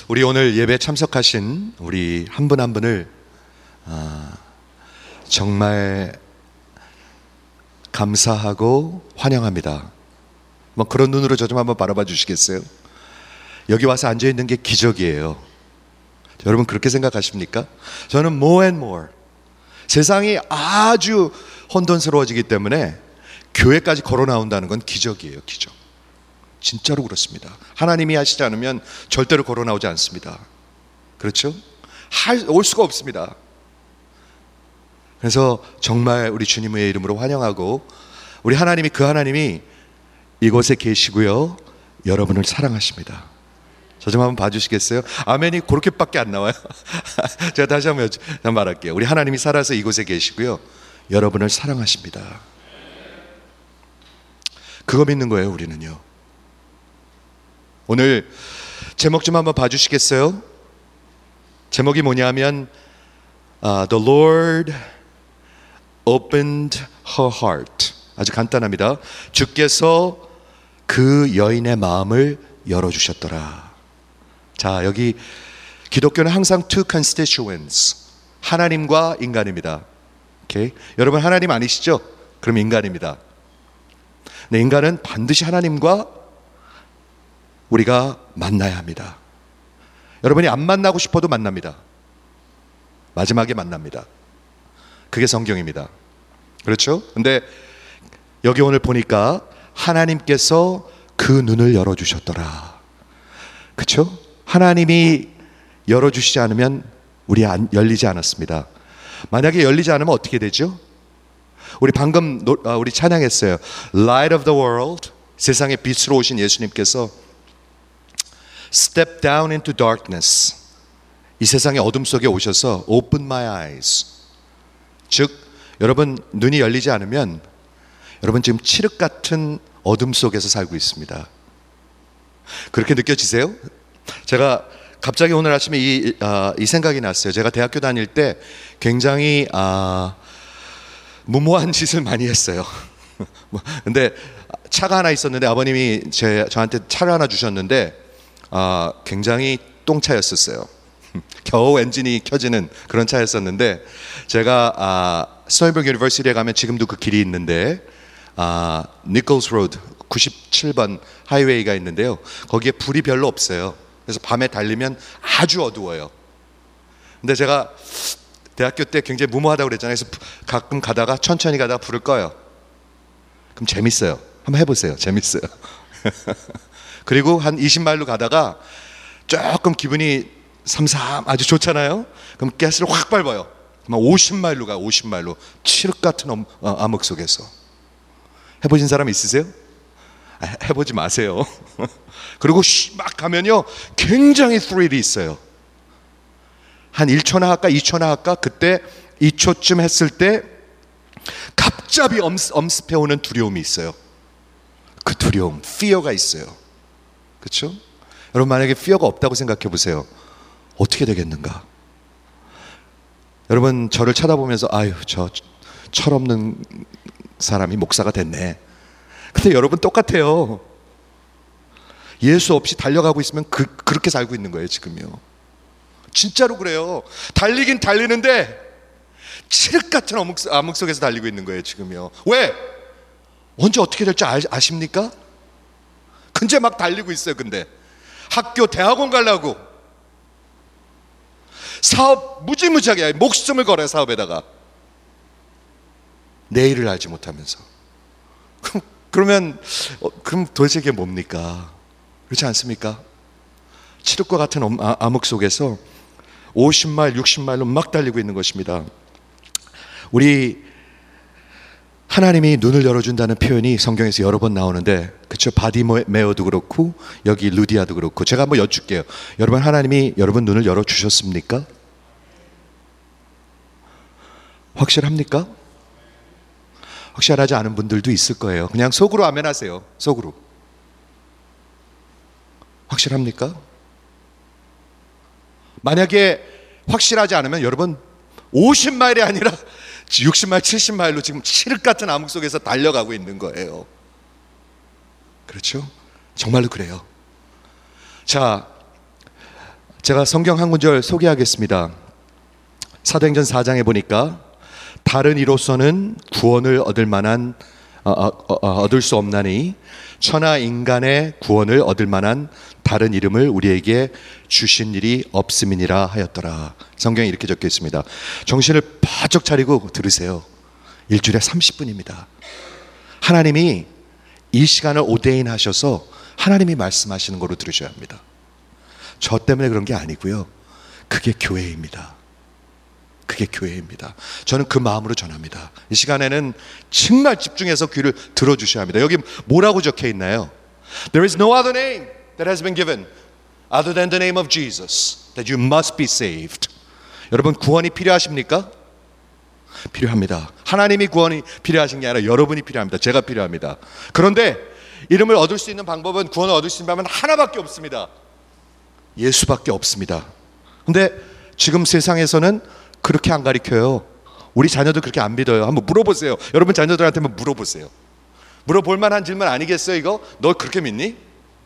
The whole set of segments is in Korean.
우리 오늘 예배 참석하신 우리 한 분 한 분을 정말 감사하고 환영합니다. 뭐 그런 눈으로 저 좀 한번 바라봐 주시겠어요? 여기 와서 앉아있는 게 기적이에요. 여러분 그렇게 생각하십니까? 저는 more and more 세상이 아주 혼돈스러워지기 때문에 교회까지 걸어 나온다는 건 기적이에요. 기적. 진짜로 그렇습니다. 하나님이 하시지 않으면 절대로 걸어 나오지 않습니다. 그렇죠? 올 수가 없습니다. 그래서 정말 우리 주님의 이름으로 환영하고, 우리 하나님이, 그 하나님이 이곳에 계시고요, 여러분을 사랑하십니다. 저 좀 한번 봐주시겠어요? 아멘이 그렇게밖에 안 나와요. 제가 다시 한번 말할게요. 우리 하나님이 살아서 이곳에 계시고요, 여러분을 사랑하십니다. 그거 믿는 거예요. 우리는요. 오늘 제목 좀 한번 봐주시겠어요? 제목이 뭐냐면 The Lord opened her heart. 아주 간단합니다. 주께서 그 여인의 마음을 열어주셨더라. 자, 여기 기독교는 항상 two constituents, 하나님과 인간입니다. 오케이? 여러분 하나님 아니시죠? 그럼 인간입니다. 네, 인간은 반드시 하나님과 우리가 만나야 합니다. 여러분이 안 만나고 싶어도 만납니다. 마지막에 만납니다. 그게 성경입니다. 그렇죠? 근데 여기 오늘 보니까 하나님께서 그 눈을 열어주셨더라. 그렇죠? 하나님이 열어주시지 않으면 우리 열리지 않았습니다. 만약에 열리지 않으면 어떻게 되죠? 우리 방금 우리 찬양했어요. Light of the world, 세상의 빛으로 오신 예수님께서 Step down into darkness, 이 세상의 어둠 속에 오셔서 Open my eyes, 즉 여러분 눈이 열리지 않으면 여러분 지금 칠흑 같은 어둠 속에서 살고 있습니다. 그렇게 느껴지세요? 제가 갑자기 오늘 아침에 이 생각이 났어요. 제가 대학교 다닐 때 굉장히 무모한 짓을 많이 했어요. 근데 차가 하나 있었는데 아버님이 저한테 차를 하나 주셨는데 굉장히 똥차였었어요. 겨우 엔진이 켜지는 그런 차였었는데, 제가 스토니브르그 유니버시티에 가면 지금도 그 길이 있는데 니콜스 로드 97번 하이웨이가 있는데요, 거기에 불이 별로 없어요. 그래서 밤에 달리면 아주 어두워요. 근데 제가 대학교 때 굉장히 무모하다고 그랬잖아요. 그래서 가끔 가다가 천천히 가다가 불을 꺼요. 그럼 재밌어요. 한번 해보세요. 재밌어요. 그리고 한 20마일로 가다가 조금 기분이 삼삼 아주 좋잖아요. 그럼 가스를 확 밟아요. 그럼 50마일로 가요. 50마일로 칠흑 같은 암흑 속에서. 해보신 사람 있으세요? 해보지 마세요. 그리고 막 가면요 굉장히 스릴이 있어요. 한 1초나 할까 2초나 할까, 그때 2초쯤 했을 때 갑자기 엄습해오는 두려움이 있어요. 그 두려움, fear가 있어요. 그렇죠? 여러분 만약에 fear가 없다고 생각해 보세요. 어떻게 되겠는가? 여러분 저를 쳐다보면서 아유 저 철없는 사람이 목사가 됐네. 근데 여러분 똑같아요. 예수 없이 달려가고 있으면 그렇게 살고 있는 거예요 지금요. 진짜로 그래요. 달리긴 달리는데 칠흑 같은 암흑 속에서 달리고 있는 거예요 지금요. 왜? 언제 어떻게 될지 아십니까? 근데 막 달리고 있어요. 근데 학교 대학원 가려고 사업 무지무지하게 목숨을 걸어요. 사업에다가 내일을 알지 못하면서. 그러면 그럼 도대체 이게 뭡니까? 그렇지 않습니까? 칠흑과 같은 암흑 속에서 50마일 60마일로 막 달리고 있는 것입니다. 우리 하나님이 눈을 열어준다는 표현이 성경에서 여러 번 나오는데, 그렇죠? 바디메오도 그렇고 여기 루디아도 그렇고. 제가 한번 여쭐게요. 여러분 하나님이 여러분 눈을 열어주셨습니까? 확실합니까? 확실하지 않은 분들도 있을 거예요. 그냥 속으로 아멘 하세요. 속으로. 확실합니까? 만약에 확실하지 않으면 여러분 50마일이 아니라 60마일, 70마일로 지금 칠흑 같은 암흑 속에서 달려가고 있는 거예요. 그렇죠? 정말로 그래요. 자, 제가 성경 한 구절 소개하겠습니다. 사도행전 4장에 보니까 다른 이로서는 구원을 얻을 수 없나니 천하 인간의 구원을 얻을 만한 다른 이름을 우리에게 주신 일이 없음이니라 하였더라. 성경에 이렇게 적혀 있습니다. 정신을 바짝 차리고 들으세요. 일주일에 30분입니다. 하나님이 이 시간을 오데인 하셔서 하나님이 말씀하시는 거로 들으셔야 합니다. 저 때문에 그런 게 아니고요. 그게 교회입니다. 그게 교회입니다. 저는 그 마음으로 전합니다. 이 시간에는 정말 집중해서 귀를 들어주셔야 합니다. 여기 뭐라고 적혀 있나요? There is no other name that has been given other than the name of Jesus that you must be saved. 여러분 구원이 필요하십니까? 필요합니다. 하나님이 구원이 필요하신 게 아니라 여러분이 필요합니다. 제가 필요합니다. 그런데 이름을 얻을 수 있는 방법은, 구원을 얻을 수 있는 방법은 하나밖에 없습니다. 예수밖에 없습니다. 근데 지금 세상에서는 그렇게 안 가르쳐요. 우리 자녀들 그렇게 안 믿어요. 한번 물어보세요. 여러분 자녀들한테 한번 물어보세요. 물어볼 만한 질문 아니겠어요 이거? 너 그렇게 믿니?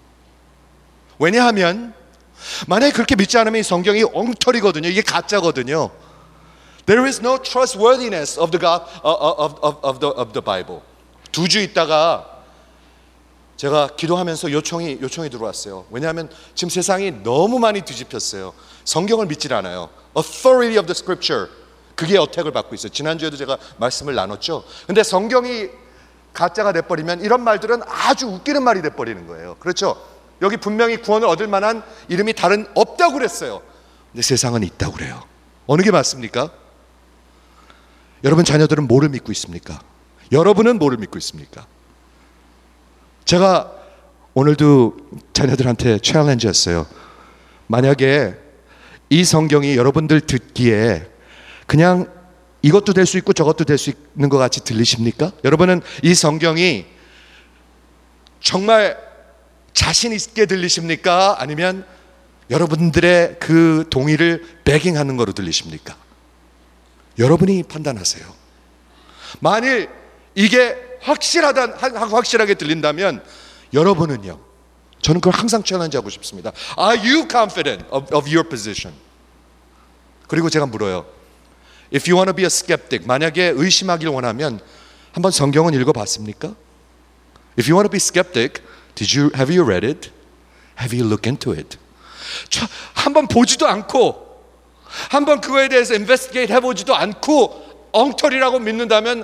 왜냐하면 만약에 그렇게 믿지 않으면 이 성경이 엉터리거든요. 이게 가짜거든요. There is no trustworthiness of the God, of the Bible. 2주 있다가 제가 기도하면서 요청이 들어왔어요. 왜냐하면 지금 세상이 너무 많이 뒤집혔어요. 성경을 믿질 않아요. Authority of the Scripture, 그게 어택을 받고 있어요. 지난주에도 제가 말씀을 나눴죠. 근데 성경이 가짜가 돼버리면 이런 말들은 아주 웃기는 말이 돼버리는 거예요. 그렇죠? 여기 분명히 구원을 얻을 만한 이름이 다른 없다고 그랬어요. 근데 세상은 있다고 그래요. 어느 게 맞습니까? 여러분 자녀들은 뭐를 믿고 있습니까? 여러분은 뭐를 믿고 있습니까? 제가 오늘도 자녀들한테 챌린지했어요. 만약에 이 성경이 여러분들 듣기에 그냥 이것도 될 수 있고 저것도 될 수 있는 것 같이 들리십니까? 여러분은 이 성경이 정말 자신 있게 들리십니까? 아니면 여러분들의 그 동의를 배깅하는 거로 들리십니까? 여러분이 판단하세요. 만일 이게 확실하게 들린다면 여러분은요? 저는 그걸 항상 챌린지하고 싶습니다. Are you confident of your position? 그리고 제가 물어요. If you want to be a skeptic, 만약에 의심하길 원하면 한번 성경은 읽어봤습니까? If you want to be skeptic, have you read it? Have you looked into it? 한번 보지도 않고 한번 그거에 대해서 investigate 해보지도 않고 엉터리라고 믿는다면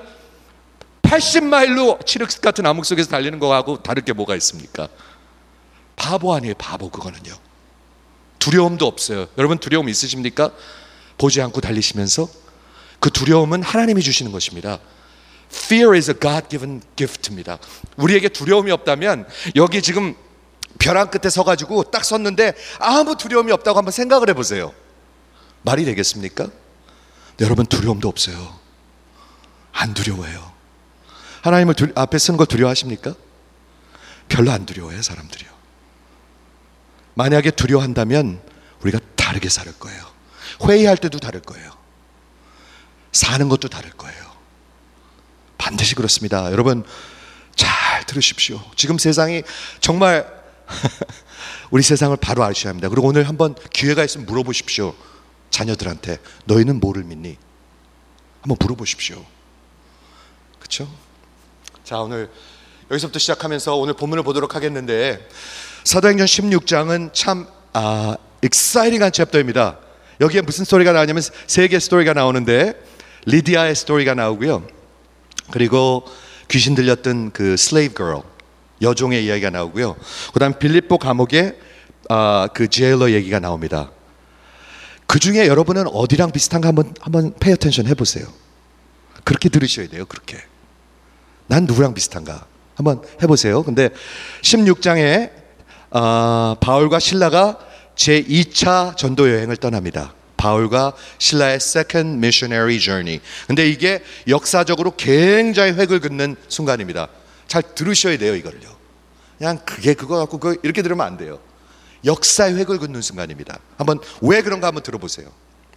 80마일로 칠흑 같은 암흑 속에서 달리는 거하고 다를 게 뭐가 있습니까? 바보 아니에요, 바보. 그거는요. 두려움도 없어요. 여러분 두려움 있으십니까? 보지 않고 달리시면서 그 두려움은 하나님이 주시는 것입니다. Fear is a God-given gift입니다. 우리에게 두려움이 없다면 여기 지금 벼랑 끝에 서가지고 딱 섰는데 아무 두려움이 없다고 한번 생각을 해보세요. 말이 되겠습니까? 여러분 두려움도 없어요. 안 두려워해요. 하나님을 앞에 서는 걸 두려워하십니까? 별로 안 두려워해요, 사람들이요. 만약에 두려워한다면 우리가 다르게 살 거예요. 회의할 때도 다를 거예요. 사는 것도 다를 거예요. 반드시 그렇습니다. 여러분 잘 들으십시오. 지금 세상이 정말 우리 세상을 바로 아셔야 합니다. 그리고 오늘 한번 기회가 있으면 물어보십시오. 자녀들한테 너희는 뭐를 믿니? 한번 물어보십시오. 그렇죠? 자, 오늘 여기서부터 시작하면서 오늘 본문을 보도록 하겠는데 사도행전 16장은 참 exciting한 챕터입니다. 여기에 무슨 스토리가 나오냐면 세 개의 스토리가 나오는데 리디아의 스토리가 나오고요. 그리고 귀신 들렸던 그 slave girl, 여종의 이야기가 나오고요. 그 다음 빌립보 감옥의 그 제일러 얘기가 나옵니다. 그 중에 여러분은 어디랑 비슷한가 한번 pay attention 해보세요. 그렇게 들으셔야 돼요. 그렇게. 난 누구랑 비슷한가 한번 해보세요. 근데 16장에 바울과 실라가 제2차 전도 여행을 떠납니다. 바울과 신라의 second missionary journey. 근데 이게 역사적으로 굉장히 획을 긋는 순간입니다. 잘 들으셔야 돼요, 이걸요. 그냥 그거 갖고 이렇게 들으면 안 돼요. 역사의 획을 긋는 순간입니다. 한번 왜 그런가 한번 들어보세요.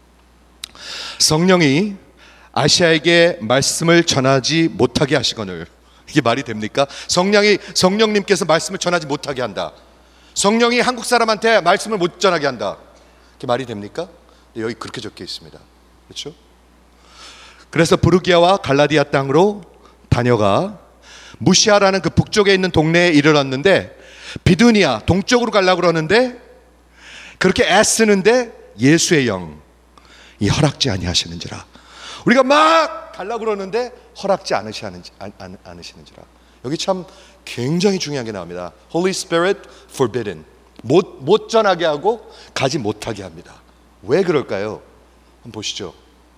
성령이 아시아에게 말씀을 전하지 못하게 하시거늘. 이게 말이 됩니까? 성령님께서 말씀을 전하지 못하게 한다. 성령이 한국 사람한테 말씀을 못 전하게 한다. 그게 말이 됩니까? 여기 그렇게 적혀 있습니다. 그렇죠? 그래서 부르기아와 갈라디아 땅으로 다녀가 무시아라는 그 북쪽에 있는 동네에 이르렀는데, 비두니아 동쪽으로 가려고 그러는데 그렇게 애쓰는데 예수의 영이 허락지 아니하시는지라. 우리가 막 가려고 그러는데 허락지 않으시는지라. 여기 참 굉장히 중요한 게 나옵니다. Holy Spirit forbidden. 못 전하게 하고 가지 못하게 합니다. 왜 그럴까요? 한번 보시죠.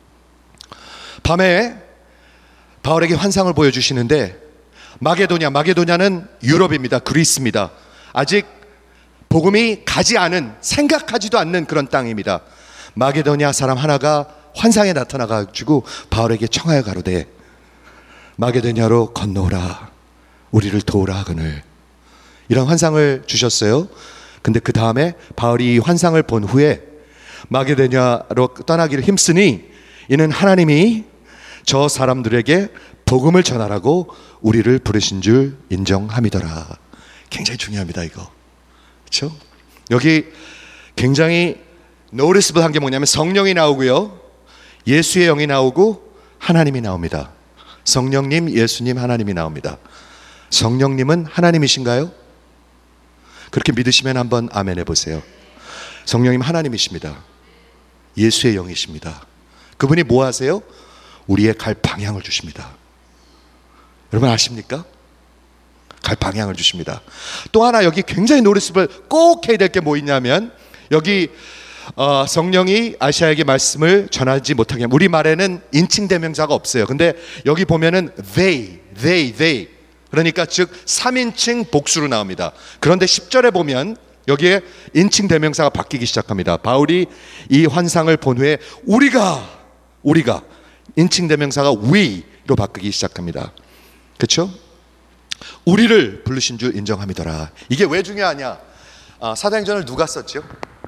밤에 바울에게 환상을 보여주시는데, 마게도냐는 유럽입니다. 그리스입니다. 아직 복음이 가지 않은, 생각하지도 않는 그런 땅입니다. 마게도냐 사람 하나가 환상에 나타나가지고 바울에게 청하여 가로되 마게도냐로 건너오라, 우리를 도우라 하거늘. 이런 환상을 주셨어요. 근데 그 다음에 바울이 이 환상을 본 후에 마게도냐로 떠나기를 힘쓰니 이는 하나님이 저 사람들에게 복음을 전하라고 우리를 부르신 줄 인정함이더라. 굉장히 중요합니다, 이거. 그렇죠? 여기 굉장히 노티스블한 게 뭐냐면 성령이 나오고요, 예수의 영이 나오고 하나님이 나옵니다. 성령님, 예수님, 하나님이 나옵니다. 성령님은 하나님이신가요? 그렇게 믿으시면 한번 아멘 해보세요. 성령님 하나님이십니다. 예수의 영이십니다. 그분이 뭐 하세요? 우리의 갈 방향을 주십니다. 여러분 아십니까? 갈 방향을 주십니다. 또 하나 여기 굉장히 노티스블 꼭 해야 될 게 뭐 있냐면, 여기 성령이 아시아에게 말씀을 전하지 못하게, 우리말에는 인칭 대명사가 없어요. 근데 여기 보면은 they 그러니까 즉 3인칭 복수로 나옵니다. 그런데 10절에 보면 여기에 인칭 대명사가 바뀌기 시작합니다. 바울이 이 환상을 본 후에 우리가 인칭 대명사가 we로 바뀌기 시작합니다. 그렇죠? 우리를 부르신 줄 인정함이더라. 이게 왜 중요하냐? 사도행전을 누가 썼죠?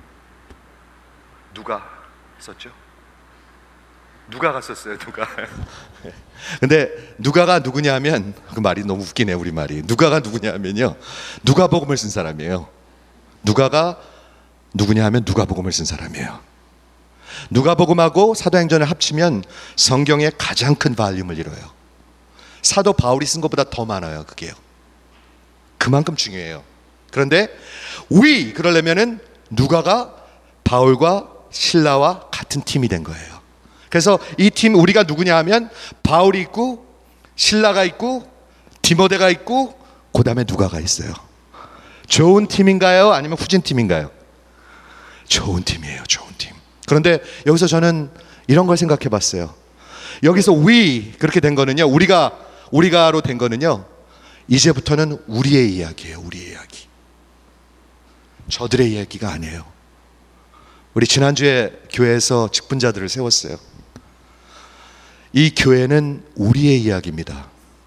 누가 썼죠? 누가가 썼어요. 누가. 근데 누가가 누구냐 하면, 그 말이 너무 웃기네, 우리 말이. 누가가 누구냐 하면요, 누가복음을 쓴 사람이에요. 누가가 누구냐 하면 누가복음을 쓴 사람이에요. 누가복음하고 사도행전을 합치면 성경의 가장 큰 발륨을 이뤄요. 사도 바울이 쓴 것보다 더 많아요. 그게요. 그만큼 중요해요. 그런데 그러려면은 누가가 바울과 실라와 같은 팀이 된 거예요. 그래서 이 팀, 우리가 누구냐 하면 바울이 있고 실라가 있고 디모데가 있고 그 다음에 누가가 있어요. 좋은 팀인가요? 아니면 후진 팀인가요? 좋은 팀이에요. 좋은 팀. 그런데 여기서 저는 이런 걸 생각해 봤어요. 여기서 그렇게 된 거는요, 우리가로 된 거는요, 이제부터는 우리의 이야기예요. 우리의 이야기. 저들의 이야기가 아니에요. 우리 지난주에 교회에서 직분자들을 세웠어요. 이 교회는 우리의 이야기입니다.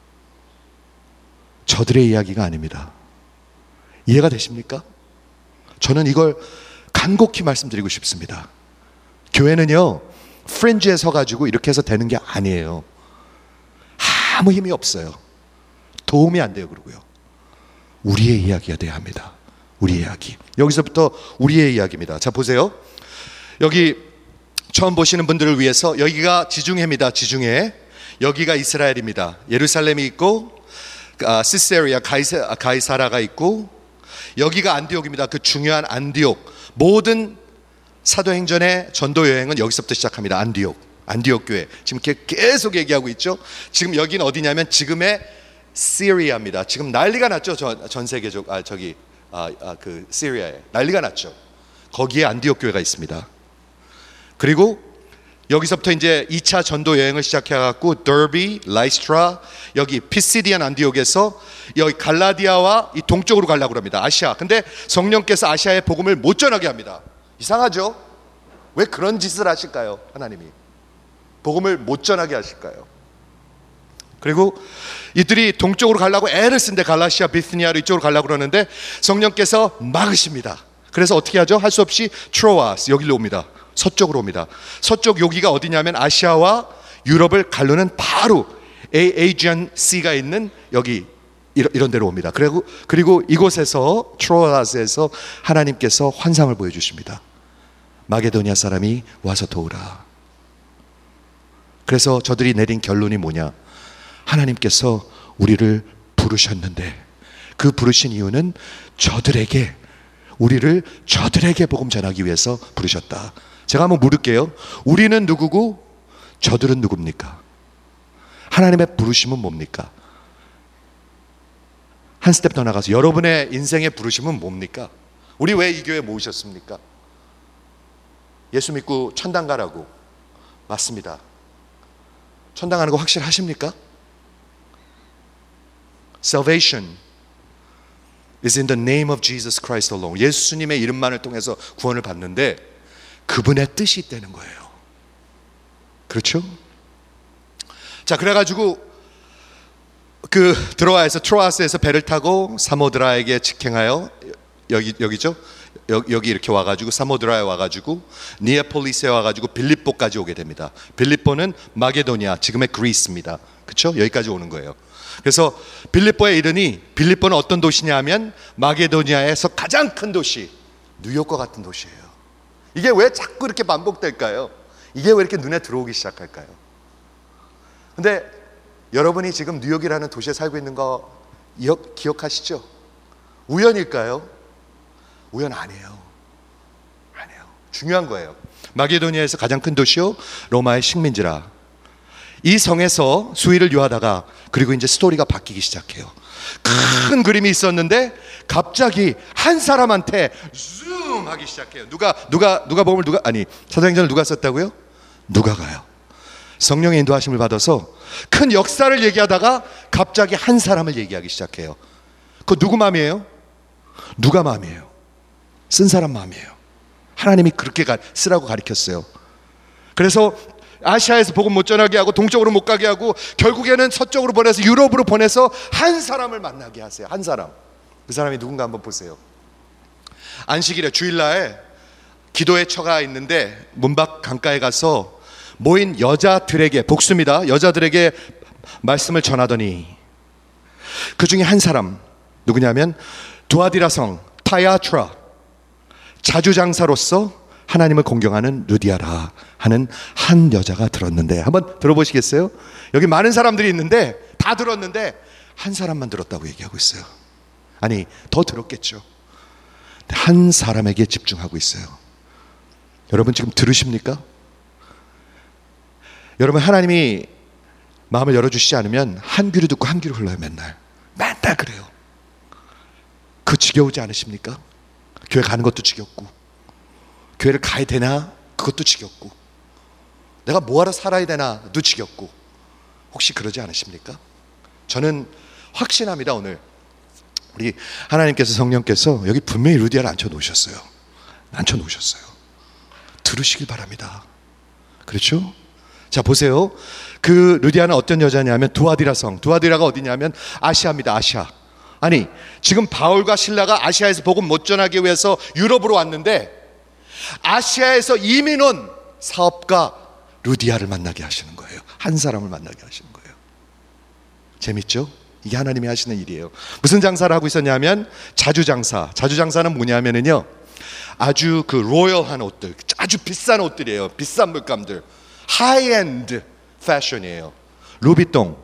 저들의 이야기가 아닙니다. 이해가 되십니까? 저는 이걸 간곡히 말씀드리고 싶습니다. 교회는요, 프린지에 서가지고 이렇게 해서 되는 게 아니에요. 아무 힘이 없어요. 도움이 안 돼요. 그러고요, 우리의 이야기가 돼야 합니다. 우리의 이야기. 여기서부터 우리의 이야기입니다. 자, 보세요. 여기 처음 보시는 분들을 위해서, 여기가 지중해입니다. 지중해. 여기가 이스라엘입니다. 예루살렘이 있고 시세리아 가이사라가 있고, 여기가 안디옥입니다. 그 중요한 안디옥. 모든 사도행전의 전도 여행은 여기서부터 시작합니다. 안디옥 교회. 지금 계속 얘기하고 있죠. 지금 여기는 어디냐면 지금의 시리아입니다. 지금 난리가 났죠. 전 세계적 그 시리아에 난리가 났죠. 거기에 안디옥 교회가 있습니다. 그리고 여기서부터 이제 2차 전도 여행을 시작해 갖고 더비, 라이스트라, 여기 피시디안 안디옥에서 여기 갈라디아와 이 동쪽으로 가려고 합니다. 아시아. 근데 성령께서 아시아의 복음을 못 전하게 합니다. 이상하죠? 왜 그런 짓을 하실까요? 하나님이 복음을 못 전하게 하실까요? 그리고 이들이 동쪽으로 가려고 애를 쓴데, 갈라시아, 비스니아로 이쪽으로 가려고 그러는데 성령께서 막으십니다. 그래서 어떻게 하죠? 할 수 없이 트로아스, 여기로 옵니다. 서쪽으로 옵니다. 서쪽, 여기가 어디냐면 아시아와 유럽을 가르는 바로 에이지안 씨가 있는 여기 이런 데로 옵니다. 그리고 이곳에서, 트로아스에서 하나님께서 환상을 보여주십니다. 마게도니아 사람이 와서 도우라. 그래서 저들이 내린 결론이 뭐냐? 하나님께서 우리를 부르셨는데 그 부르신 이유는 우리를 저들에게 복음 전하기 위해서 부르셨다. 제가 한번 물을게요. 우리는 누구고 저들은 누굽니까? 하나님의 부르심은 뭡니까? 한 스텝 더 나가서 여러분의 인생의 부르심은 뭡니까? 우리 왜 이 교회에 모으셨습니까? 예수 믿고 천당 가라고. 맞습니다. 천당 가는 거 확실하십니까? Salvation is in the name of Jesus Christ alone. 예수님의 이름만을 통해서 구원을 받는데 그분의 뜻이 있다는 거예요. 그렇죠? 자, 그래가지고 드로아에서 트로아스에서 배를 타고 사모드라에게 직행하여 여기죠? 여기 이렇게 와가지고 사모드라에 와가지고 니에폴리스에 와가지고 빌립보까지 오게 됩니다. 빌립보는 마게도니아, 지금의 그리스입니다. 그렇죠? 여기까지 오는 거예요. 그래서 빌립보에 이르니, 빌립보는 어떤 도시냐 하면 마게도니아에서 가장 큰 도시, 뉴욕과 같은 도시예요. 이게 왜 자꾸 이렇게 반복될까요? 이게 왜 이렇게 눈에 들어오기 시작할까요? 근데 여러분이 지금 뉴욕이라는 도시에 살고 있는 거 기억하시죠? 우연일까요? 우연 아니에요. 중요한 거예요. 마게도니아에서 가장 큰 도시요, 로마의 식민지라. 이 성에서 수의를 유하다가, 그리고 이제 스토리가 바뀌기 시작해요. 큰 그림이 있었는데 갑자기 한 사람한테 줌 하기 시작해요. 사도행전을 누가 썼다고요? 누가가요. 성령의 인도하심을 받아서 큰 역사를 얘기하다가 갑자기 한 사람을 얘기하기 시작해요. 그거 누구 마음이에요? 누가 마음이에요? 쓴 사람 마음이에요. 하나님이 그렇게 쓰라고 가르쳤어요. 그래서 아시아에서 복음 못 전하게 하고 동쪽으로 못 가게 하고 결국에는 서쪽으로 보내서 유럽으로 보내서 한 사람을 만나게 하세요. 한 사람. 그 사람이 누군가 한번 보세요. 안식일에 주일날 기도의 처가 있는데 문 밖 강가에 가서 모인 여자들에게, 복수입니다, 여자들에게 말씀을 전하더니 그 중에 한 사람, 누구냐면 두아디라 성 타야트라 자주장사로서 하나님을 공경하는 루디아라 하는 한 여자가 들었는데, 한번 들어보시겠어요? 여기 많은 사람들이 있는데 다 들었는데 한 사람만 들었다고 얘기하고 있어요. 아니, 더 들었겠죠. 한 사람에게 집중하고 있어요. 여러분 지금 들으십니까? 여러분, 하나님이 마음을 열어주시지 않으면 한 귀로 듣고 한 귀로 흘러요. 맨날 그래요. 그 지겨우지 않으십니까? 교회 가는 것도 지겹고, 교회를 가야 되나 그것도 지겹고, 내가 뭐하러 살아야 되나도 지겹고. 혹시 그러지 않으십니까? 저는 확신합니다. 오늘 우리 하나님께서, 성령께서 여기 분명히 루디아를 앉혀놓으셨어요. 들으시길 바랍니다. 그렇죠? 자, 보세요. 그 루디아는 어떤 여자냐면 두아디라 성, 두아디라가 어디냐면 아시아입니다. 아시아. 아니, 지금 바울과 실라가 아시아에서 복음 못 전하기 위해서 유럽으로 왔는데 아시아에서 이민 온 사업가 루디아를 만나게 하시는 거예요. 한 사람을 만나게 하시는 거예요. 재밌죠? 이게 하나님이 하시는 일이에요. 무슨 장사를 하고 있었냐면 자주장사. 자주장사는 뭐냐면은요, 아주 그 로열한 옷들, 아주 비싼 옷들이에요. 비싼 물감들, 하이엔드 패션이에요. 루비통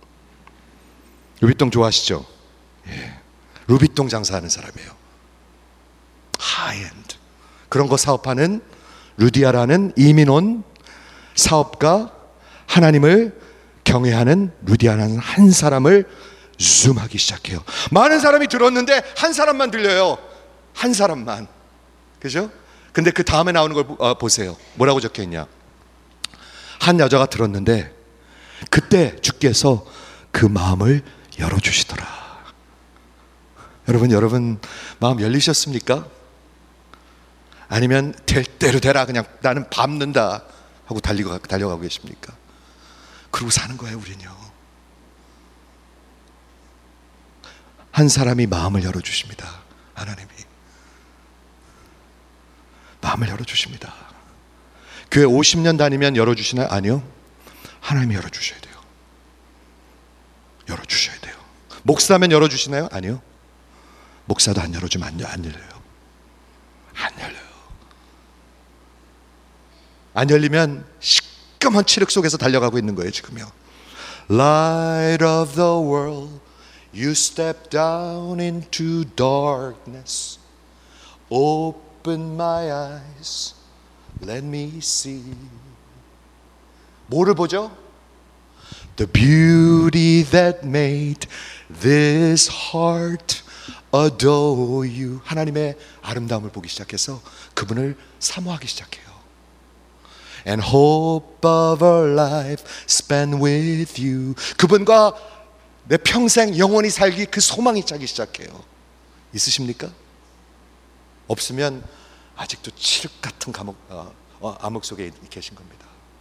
좋아하시죠? 예. 루비통 장사하는 사람이에요. 하이엔드 그런 거 사업하는 루디아라는 이민 온 사업가, 하나님을 경외하는 루디아라는 한 사람을 줌하기 시작해요. 많은 사람이 들었는데 한 사람만 들려요. 한 사람만. 그죠? 근데 그 다음에 나오는 걸 보세요. 뭐라고 적혀있냐? 한 여자가 들었는데 그때 주께서 그 마음을 열어주시더라. 여러분 마음 열리셨습니까? 아니면 될 대로 되라, 그냥 나는 밟는다 하고 달려가고 계십니까? 그러고 사는 거예요. 우리는요, 한 사람이 마음을 열어주십니다. 하나님이 마음을 열어주십니다. 교회 50년 다니면 열어주시나요? 아니요. 하나님이 열어주셔야 돼요. 열어주셔야 돼요. 목사면 열어주시나요? 아니요. 목사도 안 열어주면 안 열려요. 안 열려요. 안 열리면 시꺼먼 칠흑 속에서 달려가고 있는 거예요 지금요. Light of the world, you step down into darkness. Open my eyes, let me see. 뭐를 보죠? The beauty that made this heart adore you. 하나님의 아름다움을 보기 시작해서 그분을 사모하기 시작해요. And hope of our life spent with you. 그분과 내 평생 영원히 살기 그 소망이 차기 시작해요. 있으십니까? 없으면 아직도 칠흑 같은 암흑 속에 계신 겁니다.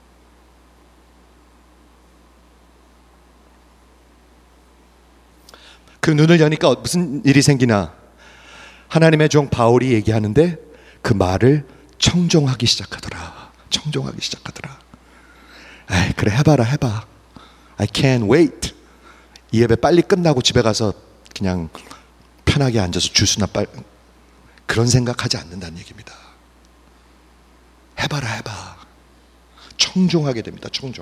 그 눈을 여니까 무슨 일이 생기나? 하나님의 종 바울이 얘기하는데 그 말을 청종하기 시작하더라. 청종하기 시작하더라. 에이, 그래 해봐라 해봐. I can't wait. 이 예배 빨리 끝나고 집에 가서 그냥 편하게 앉아서 주스나 빨리, 그런 생각하지 않는다는 얘기입니다. 해봐라 해봐. 청종하게 됩니다. 청종.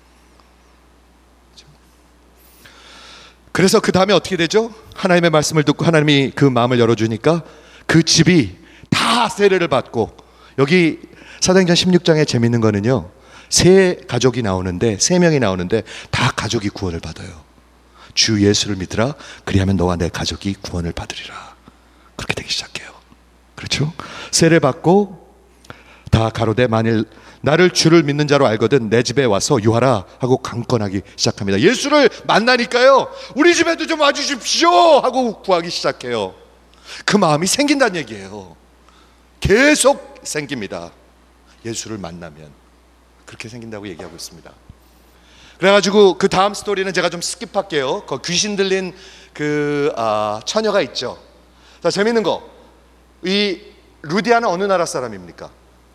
그래서 그 다음에 어떻게 되죠? 하나님의 말씀을 듣고 하나님이 그 마음을 열어주니까 그 집이 다 세례를 받고, 여기 사도행전 16장에 재밌는 거는요, 세 가족이 나오는데, 세 명이 나오는데 다 가족이 구원을 받아요. 주 예수를 믿으라, 그리하면 너와 내 가족이 구원을 받으리라. 그렇게 되기 시작해요. 그렇죠? 세례 받고 다 가로되 만일 나를 주를 믿는 자로 알거든 내 집에 와서 유하라 하고 강권하기 시작합니다. 예수를 만나니까요, 우리 집에도 좀 와주십시오 하고 구하기 시작해요. 그 마음이 생긴다는 얘기예요. 계속 생깁니다. 예수를 만나면 그렇게 생긴다고 얘기하고 있습니다. 그래가지고 그 다음 스토리는 제가 좀 스킵할게요. 그 귀신 들린 그 처녀가 있죠. 자, 재밌는 거, 이 루디아는 어느 나라 사람입니까?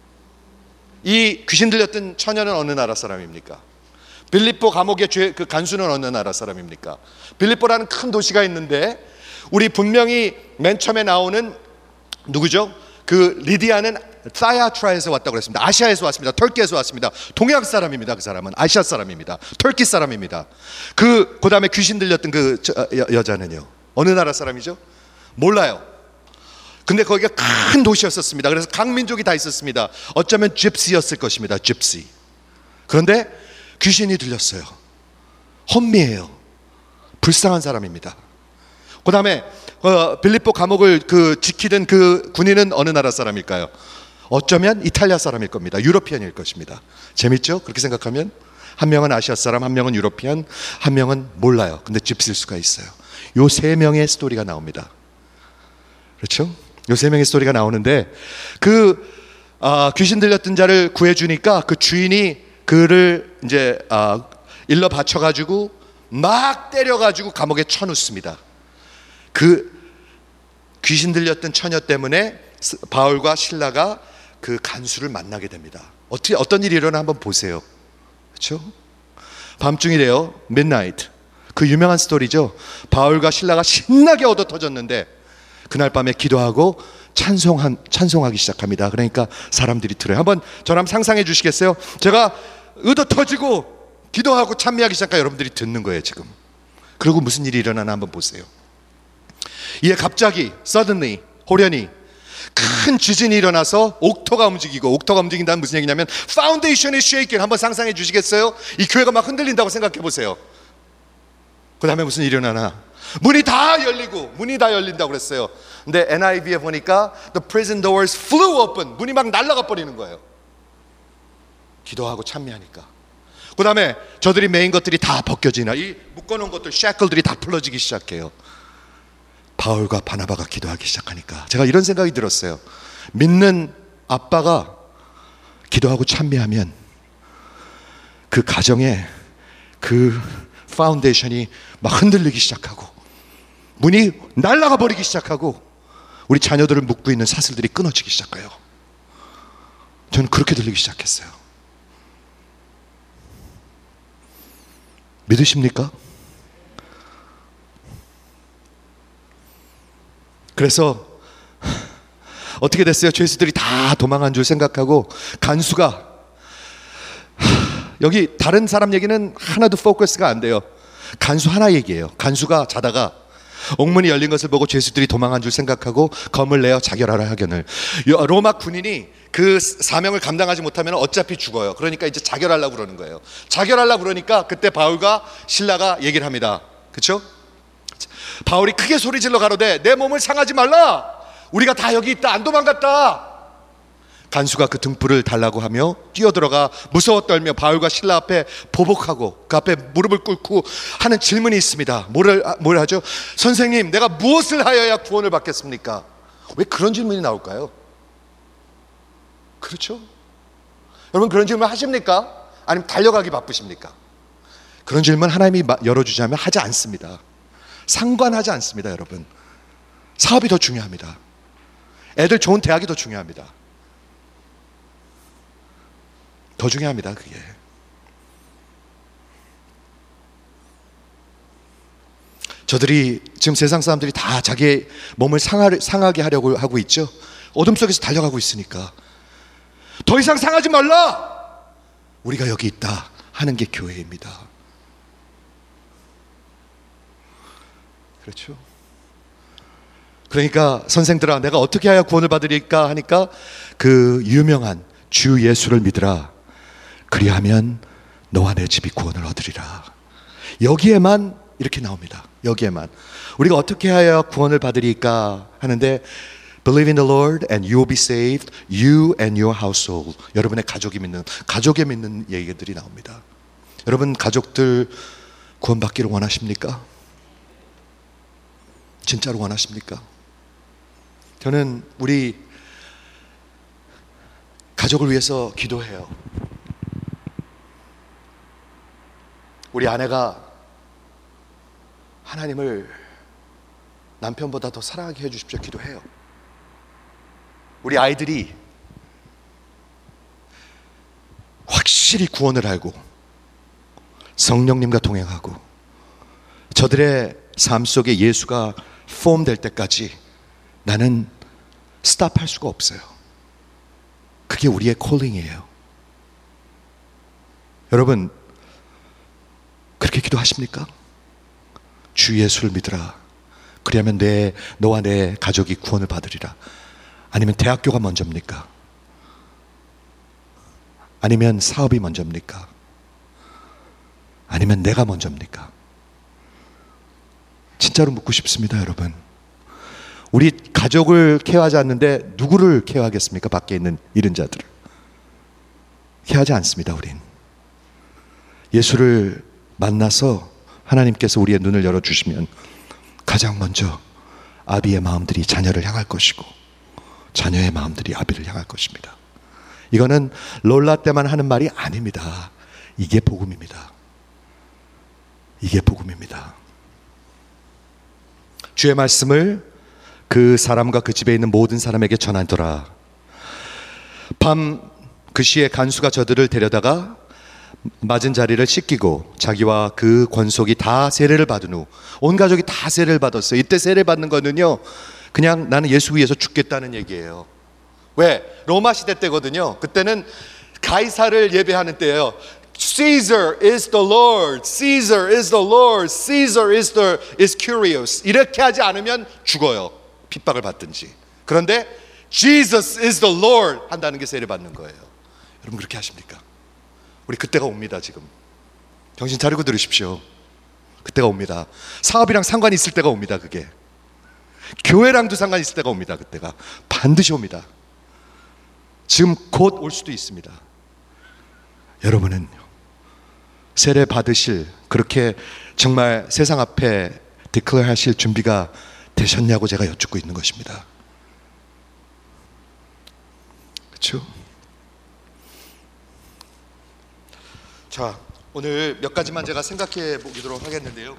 이 귀신 들렸던 처녀는 어느 나라 사람입니까? 빌립보 감옥의 그 간수는 어느 나라 사람입니까? 빌립보라는 큰 도시가 있는데, 우리 분명히 맨 처음에 나오는 누구죠? 그 리디아는 사야트라에서 왔다고 그랬습니다. 아시아에서 왔습니다. 터키에서 왔습니다. 동양 사람입니다. 그 사람은 아시아 사람입니다. 터키 사람입니다. 그 다음에 귀신 들렸던 그 여자는요, 어느 나라 사람이죠? 몰라요. 근데 거기가 큰 도시였었습니다. 그래서 각 민족이 다 있었습니다. 어쩌면 집시였을 것입니다. 집시. 그런데 귀신이 들렸어요. 혼미해요. 불쌍한 사람입니다. 그 다음에 빌립보 감옥을 지키던 그 군인은 어느 나라 사람일까요? 어쩌면 이탈리아 사람일 겁니다. 유로피언일 것입니다. 재밌죠? 그렇게 생각하면 한 명은 아시아 사람, 한 명은 유로피언, 한 명은 몰라요. 근데 집시일 수가 있어요. 요 세 명의 스토리가 나옵니다. 그렇죠? 요 세 명의 스토리가 나오는데, 그 귀신 들렸던 자를 구해주니까 그 주인이 그를 이제 일러 바쳐가지고 막 때려가지고 감옥에 쳐놓습니다. 그 귀신 들렸던 처녀 때문에 바울과 실라가 그 간수를 만나게 됩니다. 어떤 일이 일어나 한번 보세요. 그렇죠? 밤중이래요. midnight. 그 유명한 스토리죠. 바울과 실라가 신나게 얻어 터졌는데 그날 밤에 기도하고 찬송하기 시작합니다. 그러니까 사람들이 들어요. 한번 저랑 상상해 주시겠어요? 제가 얻어 터지고 기도하고 찬미하기 시작하니까 여러분들이 듣는 거예요 지금. 그리고 무슨 일이 일어나나 한번 보세요. 이에 갑자기 suddenly, 호련히 큰 지진이 일어나서 옥토가 움직이고, 옥토가 움직인다는 무슨 얘기냐면 foundation이 shaking. 한번 상상해 주시겠어요? 이 교회가 막 흔들린다고 생각해 보세요. 그 다음에 무슨 일이 일어나나? 문이 다 열린다고 그랬어요. 근데 NIV에 보니까 the prison doors flew open. 문이 막 날아가 버리는 거예요. 기도하고 찬미하니까. 그 다음에 저들이 메인 것들이 다 벗겨지나, 이 묶어놓은 것들, 샤클들이 다 풀어지기 시작해요. 바울과 바나바가 기도하기 시작하니까 제가 이런 생각이 들었어요. 믿는 아빠가 기도하고 찬미하면 그 가정에 그 파운데이션이 막 흔들리기 시작하고, 문이 날아가 버리기 시작하고, 우리 자녀들을 묶고 있는 사슬들이 끊어지기 시작해요. 저는 그렇게 들리기 시작했어요. 믿으십니까? 그래서 어떻게 됐어요? 죄수들이 다 도망한 줄 생각하고 간수가 여기 다른 사람 얘기는 하나도 포커스가 안 돼요. 간수 하나 얘기예요. 간수가 자다가 옥문이 열린 것을 보고 죄수들이 도망한 줄 생각하고 검을 내어 자결하라 하견을. 로마 군인이 그 사명을 감당하지 못하면 어차피 죽어요. 그러니까 이제 자결하려고 그러는 거예요. 자결하려고 그러니까 그때 바울과 실라가 얘기를 합니다. 그렇죠? 바울이 크게 소리질러 가로되 내 몸을 상하지 말라. 우리가 다 여기 있다. 안 도망갔다. 간수가 그 등불을 달라고 하며 뛰어들어가 무서워 떨며 바울과 실라 앞에 보복하고 그 앞에 무릎을 꿇고 하는 질문이 있습니다. 뭘 하죠? 선생님, 내가 무엇을 하여야 구원을 받겠습니까? 왜 그런 질문이 나올까요? 그렇죠? 여러분, 그런 질문 하십니까? 아니면 달려가기 바쁘십니까? 그런 질문 하나님이 열어주자면 하지 않습니다. 상관하지 않습니다. 여러분, 사업이 더 중요합니다. 애들 좋은 대학이 더 중요합니다. 더 중요합니다. 그게. 저들이 지금 세상 사람들이 다 자기의 몸을 상하게 하려고 하고 있죠. 어둠 속에서 달려가고 있으니까 더 이상 상하지 말라. 우리가 여기 있다 하는 게 교회입니다. 그렇죠? 그러니까 선생들아, 내가 어떻게 해야 구원을 받으리까 하니까 그 유명한 주 예수를 믿으라. 그리하면 너와 내 집이 구원을 얻으리라. 여기에만 이렇게 나옵니다. 여기에만. 우리가 어떻게 해야 구원을 받으리까 하는데 Believe in the Lord and you will be saved, you and your household. 여러분의 가족이 믿는, 가족에 믿는 얘기들이 나옵니다. 여러분 가족들 구원받기를 원하십니까? 진짜로 원하십니까? 저는 우리 가족을 위해서 기도해요. 우리 아내가 하나님을 남편보다 더 사랑하게 해주십시오 기도해요. 우리 아이들이 확실히 구원을 알고 성령님과 동행하고 저들의 삶 속에 예수가 폼될 때까지 나는 스탑할 수가 없어요. 그게 우리의 콜링이에요. 여러분 그렇게 기도하십니까? 주 예수를 믿으라. 그리하면 너와 내 가족이 구원을 받으리라. 아니면 대학교가 먼저입니까? 아니면 사업이 먼저입니까? 아니면 내가 먼저입니까? 진짜로 묻고 싶습니다, 여러분. 우리 가족을 케어하지 않는데 누구를 케어하겠습니까? 밖에 있는 잃은 자들을 케어하지 않습니다. 우린 예수를 만나서 하나님께서 우리의 눈을 열어주시면 가장 먼저 아비의 마음들이 자녀를 향할 것이고 자녀의 마음들이 아비를 향할 것입니다. 이거는 롤라 때만 하는 말이 아닙니다. 이게 복음입니다. 이게 복음입니다. 주의 말씀을 그 사람과 그 집에 있는 모든 사람에게 전하더라. 밤 그 시에 간수가 저들을 데려다가 맞은 자리를 씻기고 자기와 그 권속이 다 세례를 받은 후 온 가족이 다 세례를 받았어요. 이때 세례 받는 거는요 그냥 나는 예수 위해서 죽겠다는 얘기예요. 왜? 로마 시대 때거든요. 그때는 가이사를 예배하는 때예요. Caesar is the Lord, Caesar is the Lord, Caesar is curious. 이렇게 하지 않으면 죽어요. 핍박을 받든지. 그런데 Jesus is the Lord 한다는 게 세례 받는 거예요. 여러분 그렇게 하십니까? 우리 그때가 옵니다. 지금 정신 차리고 들으십시오. 그때가 옵니다. 사업이랑 상관이 있을 때가 옵니다. 그게 교회랑도 상관이 있을 때가 옵니다. 그때가 반드시 옵니다. 지금 곧 올 수도 있습니다. 여러분은 세례 받으실 그렇게 정말 세상 앞에 디클레어 하실 준비가 되셨냐고 제가 여쭙고 있는 것입니다. 그렇죠? 자, 오늘 몇 가지만 제가 생각해 보도록 하겠는데요.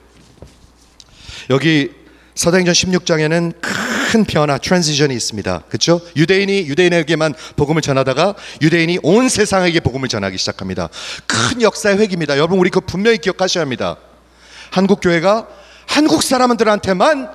여기 사도행전 16장에는 큰 변화, 트랜지션이 있습니다. 그렇죠? 유대인이 유대인에게만 복음을 전하다가 유대인이 온 세상에게 복음을 전하기 시작합니다. 큰 역사의 획입니다. 여러분 우리 그거 분명히 기억하셔야 합니다. 한국 교회가 한국 사람들한테만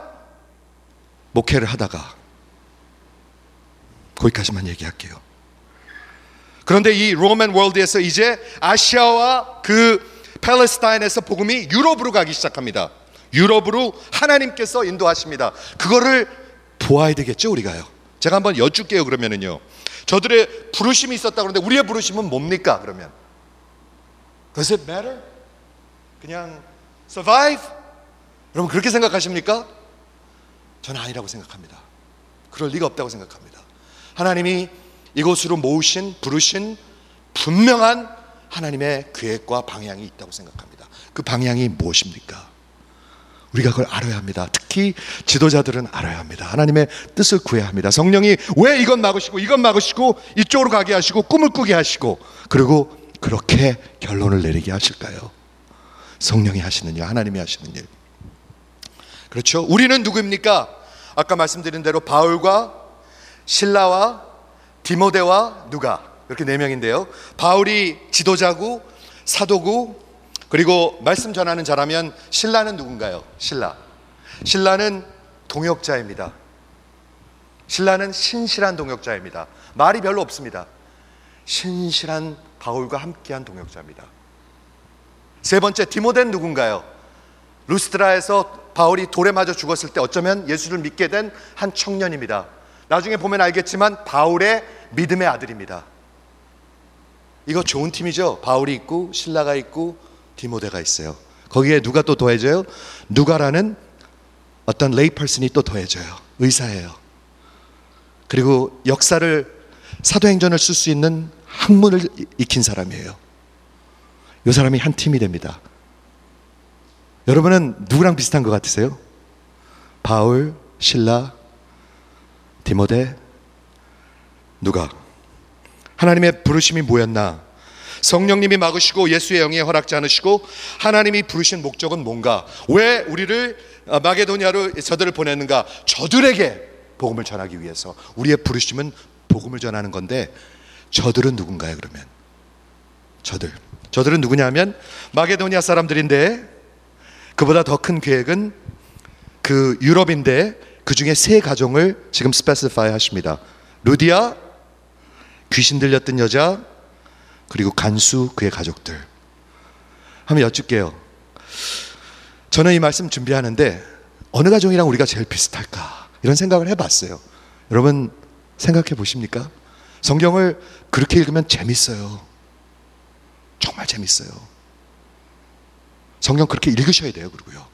목회를 하다가 거기까지만 얘기할게요. 그런데 이 로맨 월드에서 이제 아시아와 그 팔레스타인에서 복음이 유럽으로 가기 시작합니다. 유럽으로 하나님께서 인도하십니다. 그거를 보아야 되겠죠, 우리가요. 제가 한번 여쭐게요. 그러면은요, 저들의 부르심이 있었다 그러는데 우리의 부르심은 뭡니까? 그러면 Does it matter? 그냥 survive? 여러분 그렇게 생각하십니까? 저는 아니라고 생각합니다. 그럴 리가 없다고 생각합니다. 하나님이 이곳으로 모으신, 부르신 분명한 하나님의 계획과 방향이 있다고 생각합니다. 그 방향이 무엇입니까? 우리가 그걸 알아야 합니다. 특히 지도자들은 알아야 합니다. 하나님의 뜻을 구해야 합니다. 성령이 왜 이건 막으시고 이건 막으시고 이쪽으로 가게 하시고 꿈을 꾸게 하시고 그리고 그렇게 결론을 내리게 하실까요? 성령이 하시는 일, 하나님이 하시는 일. 그렇죠? 우리는 누구입니까? 아까 말씀드린 대로 바울과 실라와 디모데와 누가, 이렇게 네 명인데요, 바울이 지도자고 사도고, 그리고 말씀 전하는 자라면 실라는 누군가요? 신라는 동역자입니다. 신라는 신실한 동역자입니다. 말이 별로 없습니다. 신실한 바울과 함께한 동역자입니다. 세 번째, 디모데는 누군가요? 루스드라에서 바울이 돌에 맞아 죽었을 때 어쩌면 예수를 믿게 된 한 청년입니다. 나중에 보면 알겠지만 바울의 믿음의 아들입니다. 이거 좋은 팀이죠. 바울이 있고 실라가 있고 디모데가 있어요. 거기에 누가 또 더해져요? 누가라는 어떤 레이퍼슨이 또 더해져요. 의사예요. 그리고 역사를, 사도행전을 쓸 수 있는 학문을 익힌 사람이에요. 이 사람이 한 팀이 됩니다. 여러분은 누구랑 비슷한 것 같으세요? 바울, 실라, 디모데, 누가? 하나님의 부르심이 뭐였나? 성령님이 막으시고 예수의 영이 허락지 않으시고 하나님이 부르신 목적은 뭔가? 왜 우리를 마게도니아로 저들을 보냈는가? 저들에게 복음을 전하기 위해서. 우리의 부르심은 복음을 전하는 건데 저들은 누군가요? 그러면 저들은 누구냐면 마게도니아 사람들인데 그보다 더 큰 계획은 그 유럽인데 그 중에 세 가정을 지금 스페시파이 하십니다. 루디아, 귀신 들렸던 여자, 그리고 간수, 그의 가족들. 한번 여쭙게요. 저는 이 말씀 준비하는데 어느 가정이랑 우리가 제일 비슷할까? 이런 생각을 해봤어요. 여러분 생각해 보십니까? 성경을 그렇게 읽으면 재밌어요. 정말 재밌어요. 성경 그렇게 읽으셔야 돼요. 그리고요,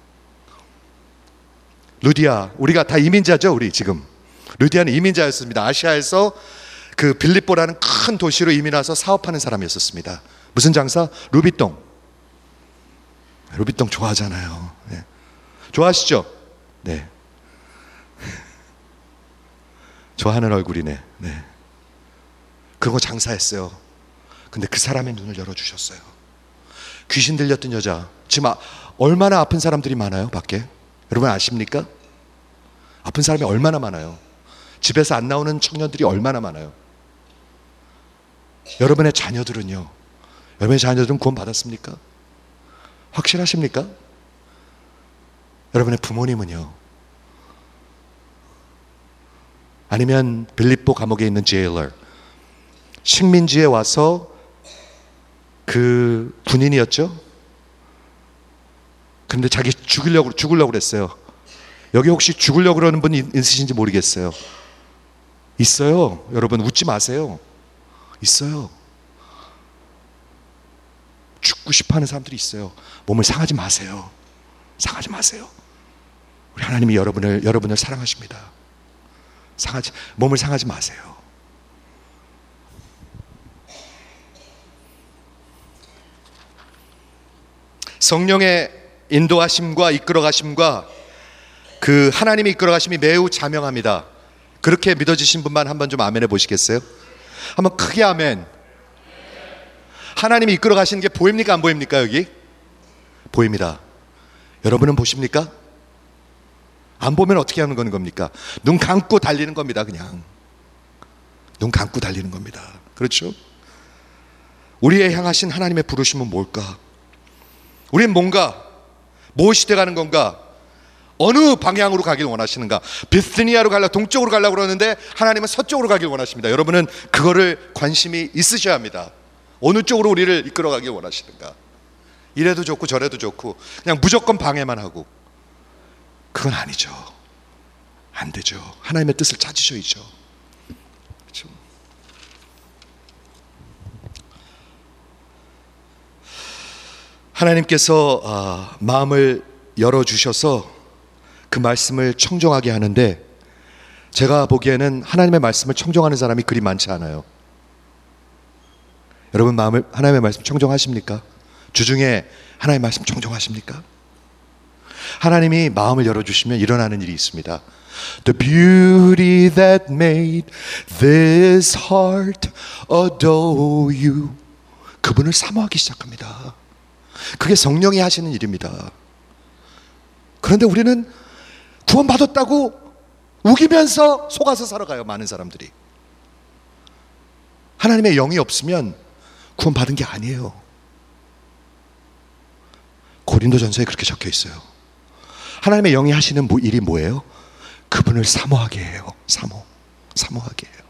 루디아, 우리가 다 이민자죠. 우리 지금 루디아는 이민자였습니다. 아시아에서 그 빌립보라는 큰 도시로 이민 와서 사업하는 사람이었습니다. 무슨 장사? 루비똥 좋아하잖아요. 네. 좋아하시죠? 네. 좋아하는 얼굴이네. 네. 그런 거 장사했어요. 근데 그 사람의 눈을 열어주셨어요. 귀신 들렸던 여자, 지금 얼마나 아픈 사람들이 많아요 밖에? 여러분 아십니까? 아픈 사람이 얼마나 많아요. 집에서 안 나오는 청년들이 얼마나 많아요. 여러분의 자녀들은 구원 받았습니까? 확실하십니까? 여러분의 부모님은요? 아니면 빌립보 감옥에 있는 제일러, 식민지에 와서 그 군인이었죠? 근데 자기 죽으려고 그랬어요. 여기 혹시 죽으려고 그러는 분 있으신지 모르겠어요. 있어요. 여러분 웃지 마세요. 있어요. 죽고 싶어하는 사람들이 있어요. 몸을 상하지 마세요. 상하지 마세요. 우리 하나님이 여러분을 사랑하십니다. 몸을 상하지 마세요. 성령의 인도하심과 이끌어가심과 그 하나님의 이끌어가심이 매우 자명합니다. 그렇게 믿어지신 분만 한번 좀 아멘 해보시겠어요? 한번 크게 아멘. 하나님이 이끌어가시는 게 보입니까? 안 보입니까? 여기? 보입니다. 여러분은 보십니까? 안 보면 어떻게 하는 겁니까? 눈 감고 달리는 겁니다. 그냥 눈 감고 달리는 겁니다. 그렇죠? 우리의 향하신 하나님의 부르심은 뭘까? 우리는 무엇이 돼가는 건가? 어느 방향으로 가길 원하시는가? 비스니아로 가려고, 동쪽으로 가려고 그러는데 하나님은 서쪽으로 가길 원하십니다. 여러분은 그거를 관심이 있으셔야 합니다. 어느 쪽으로 우리를 이끌어가길 원하시는가? 이래도 좋고 저래도 좋고 그냥 무조건 방해만 하고, 그건 아니죠. 안 되죠. 하나님의 뜻을 찾으셔야죠. 그렇죠? 하나님께서 마음을 열어주셔서 그 말씀을 청종하게 하는데, 제가 보기에는 하나님의 말씀을 청종하는 사람이 그리 많지 않아요. 여러분 하나님의 말씀 청종하십니까? 주중에 하나님의 말씀 청종하십니까? 하나님이 마음을 열어주시면 일어나는 일이 있습니다. The beauty that made this heart adore you. 그분을 사모하기 시작합니다. 그게 성령이 하시는 일입니다. 그런데 우리는 구원받았다고 우기면서 속아서 살아가요. 많은 사람들이. 하나님의 영이 없으면 구원받은 게 아니에요. 고린도전서에 그렇게 적혀 있어요. 하나님의 영이 하시는 일이 뭐예요? 그분을 사모하게 해요. 사모하게 해요.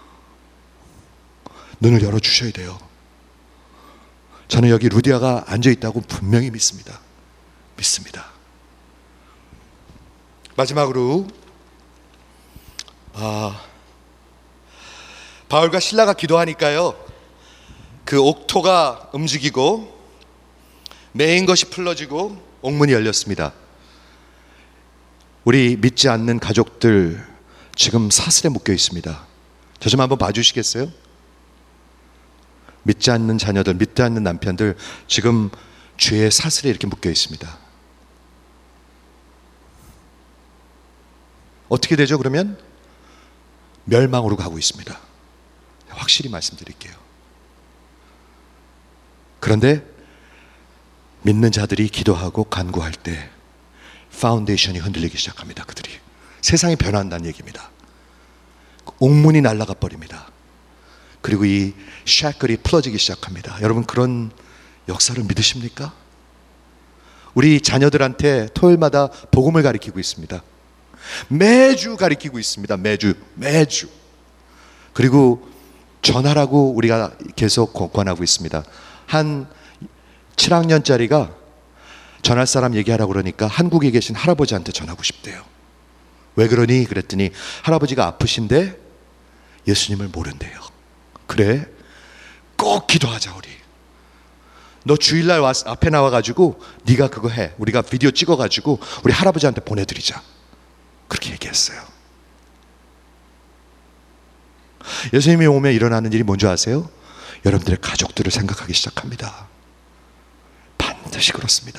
눈을 열어주셔야 돼요. 저는 여기 루디아가 앉아있다고 분명히 믿습니다. 마지막으로 바울과 실라가 기도하니까요, 그 옥토가 움직이고 메인 것이 풀러지고 옥문이 열렸습니다. 우리 믿지 않는 가족들 지금 사슬에 묶여 있습니다. 저 좀 한번 봐주시겠어요? 믿지 않는 자녀들, 믿지 않는 남편들 지금 죄의 사슬에 이렇게 묶여 있습니다. 어떻게 되죠? 그러면 멸망으로 가고 있습니다. 확실히 말씀드릴게요. 그런데 믿는 자들이 기도하고 간구할 때 파운데이션이 흔들리기 시작합니다. 그들이 세상이 변한다는 얘기입니다. 옥문이 날아가 버립니다. 그리고 이 샤클이 풀어지기 시작합니다. 여러분, 그런 역사를 믿으십니까? 우리 자녀들한테 토요일마다 복음을 가르치고 있습니다. 매주 가르치고 있습니다. 매주. 그리고 전하라고 우리가 계속 권하고 있습니다. 한 7학년짜리가 전할 사람 얘기하라고 그러니까 한국에 계신 할아버지한테 전하고 싶대요. 왜 그러니? 그랬더니 할아버지가 아프신데 예수님을 모른대요. 그래, 꼭 기도하자. 우리 너 주일날 앞에 나와가지고 네가 그거 해. 우리가 비디오 찍어가지고 우리 할아버지한테 보내드리자. 그렇게 얘기했어요. 예수님이 오면 일어나는 일이 뭔지 아세요? 여러분들의 가족들을 생각하기 시작합니다. 반드시 그렇습니다.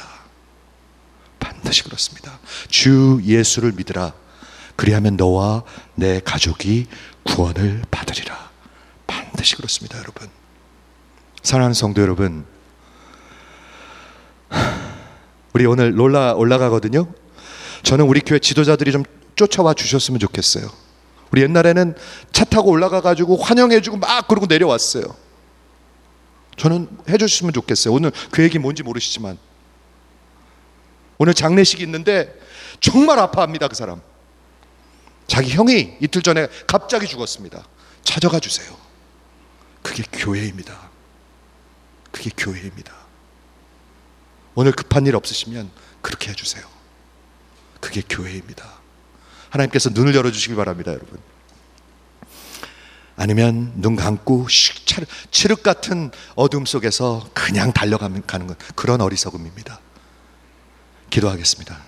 주 예수를 믿으라. 그리하면 너와 내 가족이 구원을 받으리라. 반드시 그렇습니다. 여러분, 사랑하는 성도 여러분, 우리 오늘 롤라 올라가거든요. 저는 우리 교회 지도자들이 좀 쫓아와 주셨으면 좋겠어요. 우리 옛날에는 차 타고 올라가가지고 환영해주고 막 그러고 내려왔어요. 저는 해주셨으면 좋겠어요. 오늘 계획이 뭔지 모르시지만 오늘 장례식이 있는데 정말 아파합니다. 그 사람, 자기 형이 이틀 전에 갑자기 죽었습니다. 찾아가 주세요. 그게 교회입니다. 오늘 급한 일 없으시면 그렇게 해주세요. 그게 교회입니다. 하나님께서 눈을 열어주시기 바랍니다. 여러분, 아니면 눈 감고 칠흑 같은 어둠 속에서 그냥 달려가는 건 그런 어리석음입니다. 기도하겠습니다.